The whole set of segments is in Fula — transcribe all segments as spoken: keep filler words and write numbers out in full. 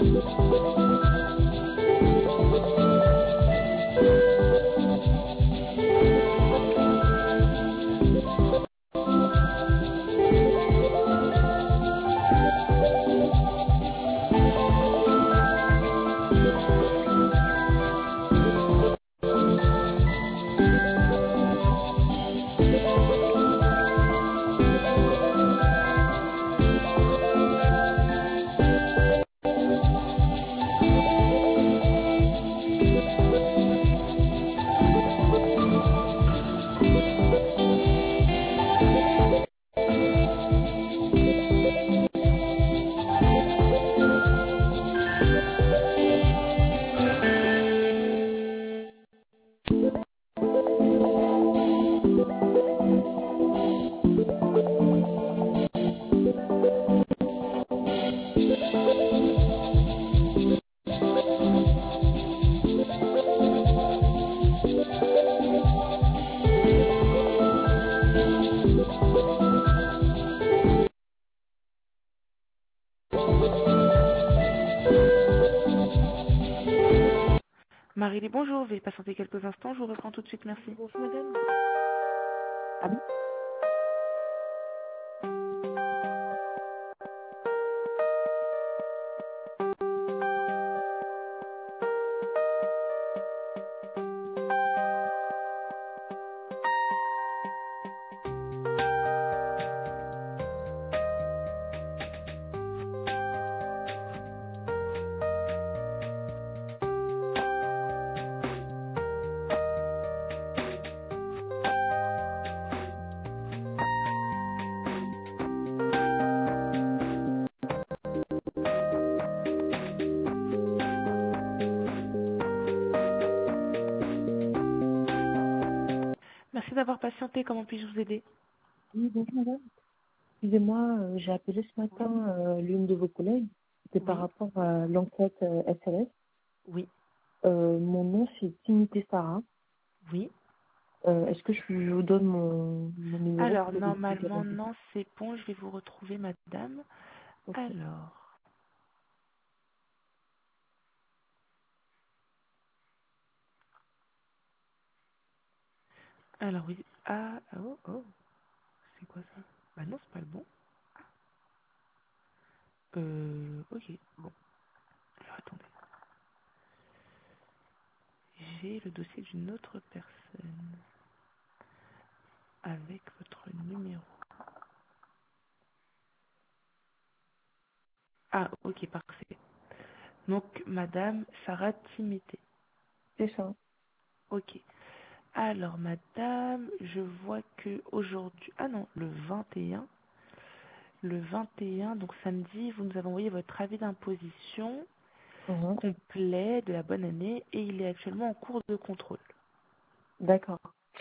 Marie, bonjour, veuillez patienter quelques instants, je vous reprends tout de suite, merci. Bonjour madame. Allô? Merci d'avoir patienté, comment puis-je vous aider? Oui, bonjour madame. Excusez-moi, euh, j'ai appelé ce matin euh, l'une de vos collègues. C'était par Oui, rapport à l'enquête euh, S L S. oui, Euh, mon nom c'est Timothy Sarah. oui. Euh, Est-ce que je, je vous donne mon, mon numéro Alors, pour que vous puissiez normalement, remplir? non, c'est bon, je vais vous retrouver, madame. Ok. Alors, alors oui, ah, oh, oh, c'est quoi ça? Bah non, c'est pas le bon. Euh, ok, bon, alors attendez. J'ai le dossier d'une autre personne avec votre numéro. Ah, ok, parfait. Donc, madame Sarah Timité. C'est ça. Ok. Alors, madame, je vois que aujourd'hui, ah non, le vingt et un, le vingt et un, donc samedi, vous nous avez envoyé votre avis d'imposition Mhm. complet de la bonne année et il est actuellement en cours de contrôle. D'accord.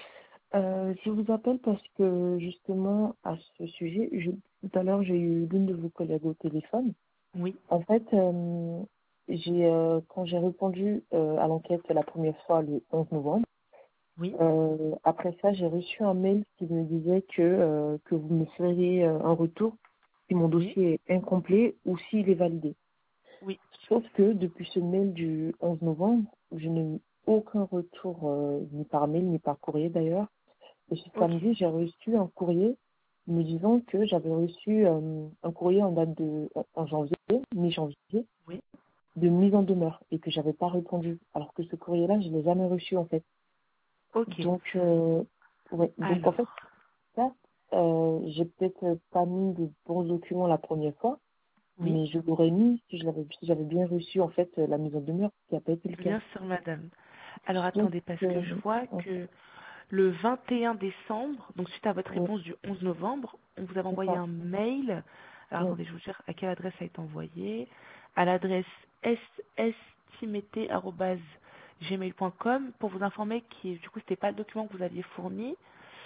Euh, je vous appelle parce que justement à ce sujet, je, tout à l'heure j'ai eu l'une de vos collègues au téléphone. Oui, En fait, euh, j'ai euh, quand j'ai répondu euh, à l'enquête la première fois le onze novembre, oui, euh, après ça j'ai reçu un mail qui me disait que euh, que vous me feriez euh, un retour si mon oui, dossier est incomplet ou s'il est validé. oui. Sauf que depuis ce mail du onze novembre, je n'ai eu aucun retour euh, ni par mail ni par courrier d'ailleurs. Et ce Ok, samedi, j'ai reçu un courrier me disant que j'avais reçu euh, un courrier en date de en janvier, mi-janvier, oui, de mise en demeure et que j'avais pas répondu. Alors que ce courrier-là, je l'ai jamais reçu en fait. ok. Donc, euh, ouais. Donc en fait, Alors, ça, euh, j'ai peut-être pas mis de bons documents la première fois, oui, mais je l'aurais mis si je l'avais, si j'avais bien reçu en fait la mise en demeure, ce qui n'a pas été le cas. bien sûr, madame. Alors, Donc, attendez, parce que euh, je vois ouais, que le vingt et un décembre, donc suite à votre ouais, réponse du onze novembre, on vous avait c'est envoyé ça. un mail. Alors Ouais, attendez, je vous dire à quelle adresse ça a été envoyé. À l'adresse s s timete arobase gmail point com pour vous informer que du coup c'était pas le document que vous aviez fourni.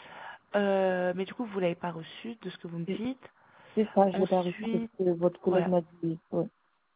Euh, mais du coup vous l'avez pas reçu de ce que vous me c'est dites. c'est ça, je l'ai pas reçu, c'est Ensuite, ce que votre collègue voilà, m'a dit. Ouais.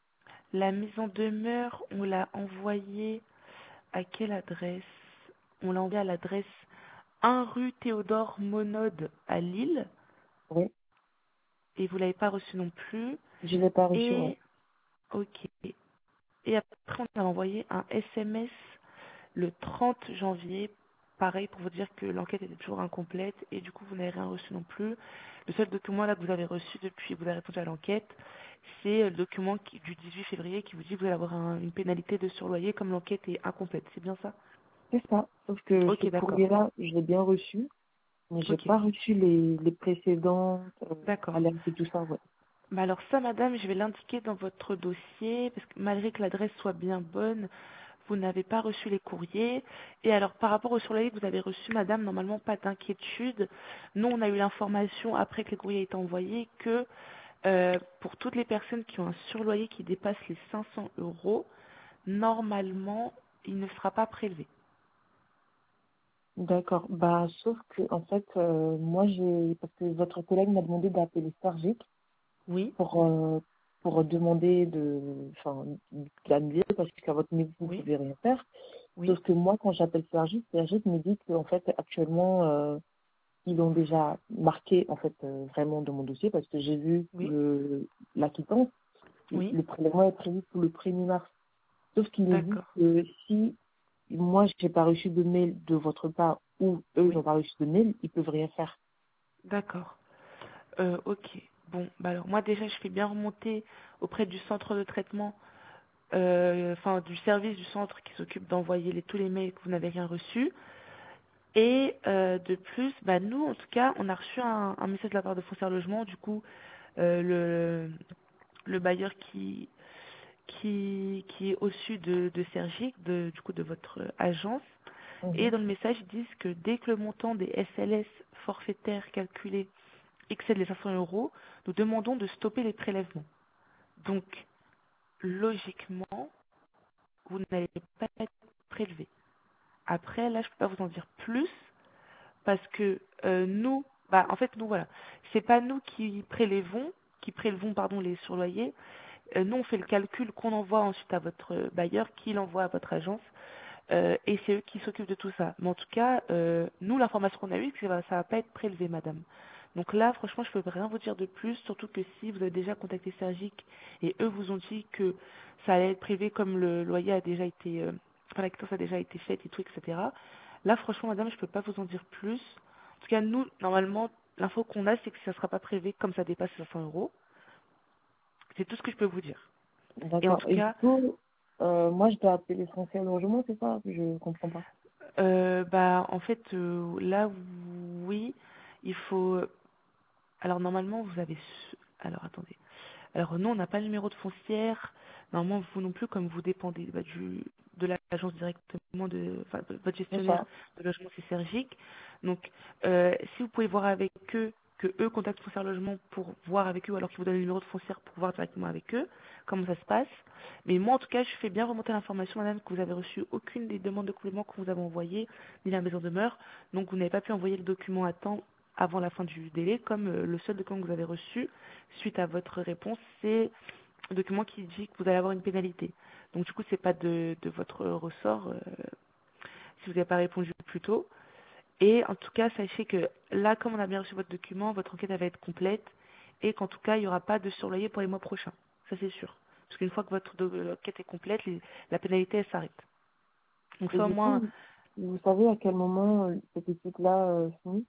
la mise en demeure, on l'a envoyée à quelle adresse? On l'a envoyée à l'adresse un rue Théodore Monod à Lille. Ouais. Et vous l'avez pas reçu non plus. Je l'ai pas reçu, ouais. Et ok. Et après, on a envoyé un S M S le trente janvier, pareil pour vous dire que l'enquête était toujours incomplète et du coup vous n'avez rien reçu non plus. Le seul document là que vous avez reçu depuis que vous avez répondu à l'enquête, c'est le document qui- du dix-huit février qui vous dit que vous allez avoir un- une pénalité de surloyer comme l'enquête est incomplète. C'est bien ça? C'est ça. Sauf que ce Ok, d'accord. courrier-là, je l'ai bien reçu, mais j'ai Ok, pas reçu les, les précédentes euh, d'accord. alertes et tout ça, ouais. Bah alors ça, madame, je vais l'indiquer dans votre dossier, parce que malgré que l'adresse soit bien bonne, vous n'avez pas reçu les courriers. Et alors, par rapport au surloyer que vous avez reçu, madame, normalement, pas d'inquiétude. Nous, on a eu l'information, après que les courriers aient été envoyés, que euh, pour toutes les personnes qui ont un surloyer qui dépasse les cinq cents euros, normalement, il ne sera pas prélevé. D'accord. Bah, sauf que, en fait, euh, moi, j'ai, parce que votre collègue m'a demandé d'appeler Sergic Oui, pour, euh, pour demander de, enfin, d'annuler parce qu'à votre niveau, vous ne oui, pouvez rien faire. oui, Sauf que moi, quand j'appelle Sergic, Sergic me dit qu'en fait, actuellement, euh, ils l'ont déjà marqué, en fait, euh, vraiment dans mon dossier parce que j'ai vu oui, le, la quittance. oui, Le prélèvement est prévu pour le premier mars. Sauf qu'il me dit d'accord, que si moi, j'ai pas reçu de mail de votre part ou eux, ils oui, n'ont pas reçu de mail, ils peuvent rien faire. d'accord. Euh, ok. Bon, bah alors moi déjà je fais bien remonter auprès du centre de traitement, euh, enfin du service du centre qui s'occupe d'envoyer les, tous les mails que vous n'avez rien reçus. Et euh, de plus, bah nous en tout cas, on a reçu un, un message de la part de Foncière Logement, du coup euh, le, le bailleur qui qui qui est au-dessus de, de Sergic, de, du coup de votre agence. Et Mhm. dans le message ils disent que dès que le montant des S L S forfaitaires calculés excède les cinq cents euros, nous demandons de stopper les prélèvements. Donc, logiquement, vous n'allez pas être prélevé. Après, là, je ne peux pas vous en dire plus parce que euh, nous, bah, en fait, nous, voilà, c'est pas nous qui prélevons, qui prélevons, pardon, les surloyers. Euh, nous, on fait le calcul qu'on envoie ensuite à votre bailleur, qui l'envoie à votre agence, euh, et c'est eux qui s'occupent de tout ça. Mais en tout cas, euh, nous, l'information qu'on a eue, c'est que ça va ça va pas être prélevé, madame. Donc là, franchement, je peux rien vous dire de plus, surtout que si vous avez déjà contacté Sergic et eux vous ont dit que ça allait être prélevé comme le loyer a déjà été, euh, enfin la quittance a déjà été faite et tout, et cetera. Là, franchement, madame, je peux pas vous en dire plus. En tout cas, nous, normalement, l'info qu'on a, c'est que ça sera pas prélevé comme ça dépasse cinq cents euros. C'est tout ce que je peux vous dire. Et en D'accord. tout Et du cas, coup, euh, moi, je dois appeler l'essentiel logement, c'est ça? Je comprends pas. euh, bah, en fait, euh, là, oui, il faut. Alors normalement, vous avez. ce- Alors attendez. Alors nous, on n'a pas le numéro de foncière. Normalement, vous non plus, comme vous dépendez bah, du, de l'agence directement, de, enfin, de votre C'est gestionnaire ça. de logement, c'est Sergic. Donc, euh, si vous pouvez voir avec eux, que eux contactent Foncière Logement pour voir avec eux, alors qu'ils vous donnent le numéro de foncière pour voir directement avec eux, comment ça se passe. Mais moi, en tout cas, je fais bien remonter l'information, madame, que vous avez reçu aucune des demandes de complément que vous avez envoyées, ni la maison demeure. Donc, vous n'avez pas pu envoyer le document à temps avant la fin du délai, comme euh, le seul document que vous avez reçu suite à votre réponse, c'est le document qui dit que vous allez avoir une pénalité. Donc du coup, c'est pas de, de votre ressort euh, si vous n'avez pas répondu plus tôt. Et en tout cas, sachez que là, comme on a bien reçu votre document, votre enquête elle va être complète et qu'en tout cas, il n'y aura pas de surloyer pour les mois prochains. Ça, c'est sûr. Parce qu'une fois que votre do- enquête est complète, les- la pénalité, elle s'arrête. Donc Et ça, au du moins, coup, vous savez à quel moment euh, cette étude-là euh, finit?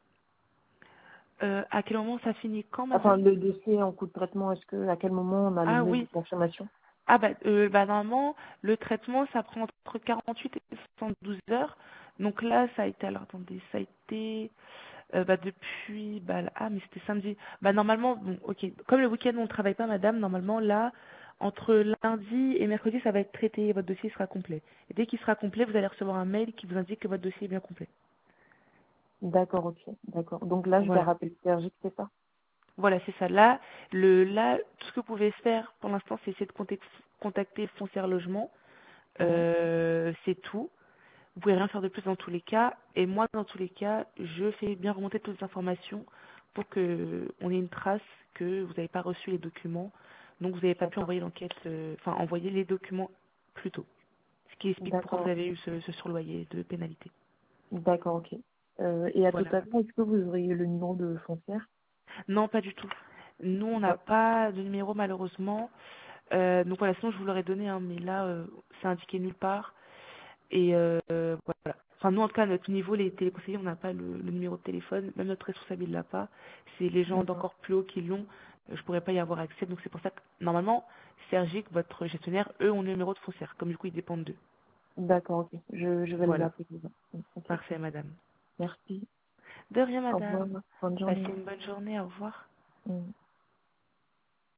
euh, à quel moment ça finit quand, Enfin, madame? le dossier en cours de traitement, est-ce que, à quel moment on a le Ah mail de oui. confirmation? Ah bah, euh, bah normalement, le traitement, ça prend entre quarante-huit et soixante-douze heures. Donc là, ça a été, alors attendez, ça a été euh, bah, depuis, bah, là- ah mais c'était samedi. Bah normalement, bon, ok, comme le week-end on ne travaille pas, madame, normalement là, entre lundi et mercredi, ça va être traité et votre dossier sera complet. Et dès qu'il sera complet, vous allez recevoir un mail qui vous indique que votre dossier est bien complet. D'accord, ok. D'accord. Donc là, je dois Voilà. rappeler Sergic, c'est ça? Voilà, c'est ça. Là, le, là, tout ce que vous pouvez faire pour l'instant, c'est essayer de contacter, contacter Foncière Logement. Mhm. Euh, c'est tout. Vous pouvez rien faire de plus dans tous les cas. Et moi, dans tous les cas, je fais bien remonter toutes les informations pour que on ait une trace que vous n'avez pas reçu les documents. Donc, vous n'avez pas pu D'accord. envoyer l'enquête, euh, enfin, envoyer les documents plus tôt. Ce qui explique pourquoi vous D'accord. avez eu ce, ce surloyer de pénalité. D'accord, ok. Euh, et à tout Voilà. à l'heure, est-ce que vous auriez le numéro de foncière? Non, pas du tout. Nous, on n'a Bah, pas de numéro, malheureusement. Euh, donc voilà, sinon je vous l'aurais donné, hein, mais là, euh, c'est indiqué nulle part. Et euh, voilà. Enfin, nous, en tout cas, à notre niveau, les téléconseillers, on n'a pas le, le numéro de téléphone. Même notre responsable, il l'a pas. C'est les gens D'accord. d'encore plus haut qui l'ont. Euh, Je pourrais pas y avoir accès. Donc c'est pour ça que, normalement, Sergic, votre gestionnaire, eux, ont le numéro de foncière. Comme du coup, ils dépendent d'eux. D'accord, ok. Je, je vais les Voilà. appeler. déjà. Ok. Parfait, madame. Merci. De rien, Au revoir. madame. Bonne Passez journée. une bonne journée. Au revoir. Mm.